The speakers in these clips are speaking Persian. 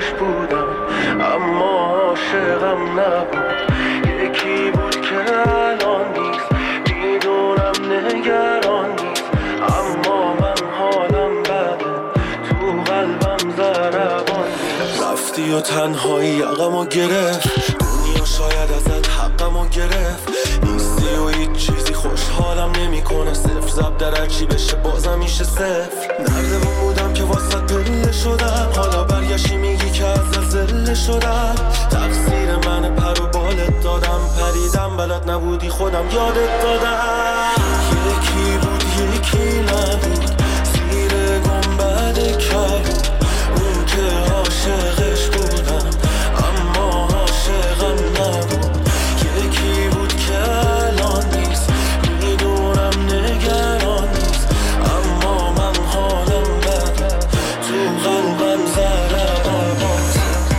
عاشقش بودم اما عاشقم نبود. یکی بود که الان نیست، میدونم نگران نیست، اما من حالم بده، تو قلبم ضربان نیست. رفتی و تنهایی یقمو گرفت، دنیا شاید ازت حقمو گرفت. نیستی و هیچ چیزی خوشحالم نمیکنه، صفر زب در هرچی بشه بازم میشه صفر. نردمون بودم که واسط پله شدم، حالا برگشتی میگی که ازت زله شدم. تقصیر من پر و بالت دادم، پریدم بلد نبودی خودم یادت دادم. یکی بود یکی نبود، زیر گنبد کبود، اون که عاشقش بودم اما عاشقم نبود. یکی بود که الان نیست، میدونم نگران نیست، اما من حالم بده، تو قلبم ضربان باز.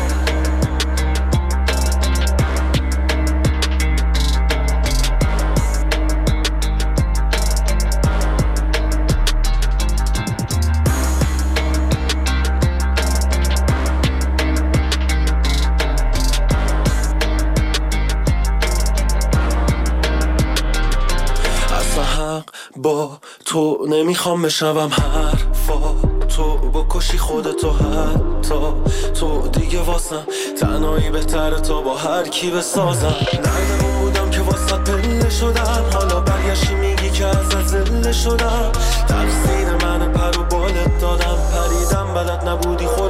با تو نمیخوام بشنوم حرفا تو، بکشی خودتو حتی تو دیگه واسم تنهایی بهتره تا با هر کی بسازم. نردمون بودم که واسه پله شدم، حالا برگشتی میگی که ازت زله شدم. تقصیر من پر و بالت دادم، پریدم بلد نبودی